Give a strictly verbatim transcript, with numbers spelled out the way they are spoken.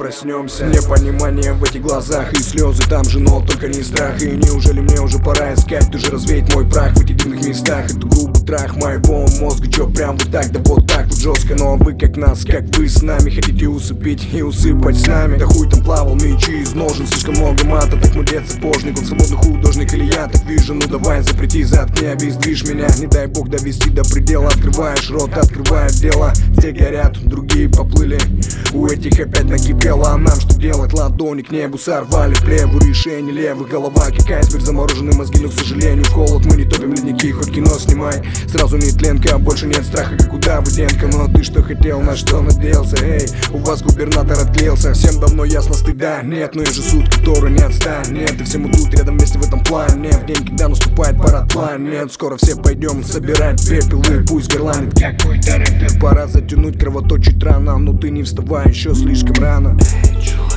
проснемся. Непонимание в этих глазах и слезы там же, но только не страх. И неужели мне уже пора искать, ты же развеять мой прах в этих дивных местах? Это грубый трах моего мозга, чё прям вот так, да вот так вот жестко. Но вы как нас, как вы с нами, хотите усыпить и усыпать с нами. Да хуй там плавал, мечи из ножен, слишком много мата. Так мудрец сапожник, он свободный художник или я так вижу? Ну давай запрети, заткни, обездвижь меня. Не дай бог довести до предела. Открываешь рот, открывает дело. Те горят, другие поплыли, у этих опять накипело. А нам что делать? Ладони к небу сорвали плеву. Решение левых, голова как айсберг, замороженные мозги, но к сожалению холод. Мы не топим ледники, хоть кино снимай. Сразу не тленка, больше нет страха, как куда Буденко. Но ты что хотел, на что надеялся? Эй, у вас губернатор отклеился. Всем давно ясно, стыда нет, но и же суд, который не отстанет. И все мы тут рядом вместе в этом плане. В день, когда наступает парад планет, скоро все пойдем собирать пепел, и пусть горланит какой-то рэпер. Пора затянуть, кровоточить рано, но ты не вставай, еще слишком рано. Эй,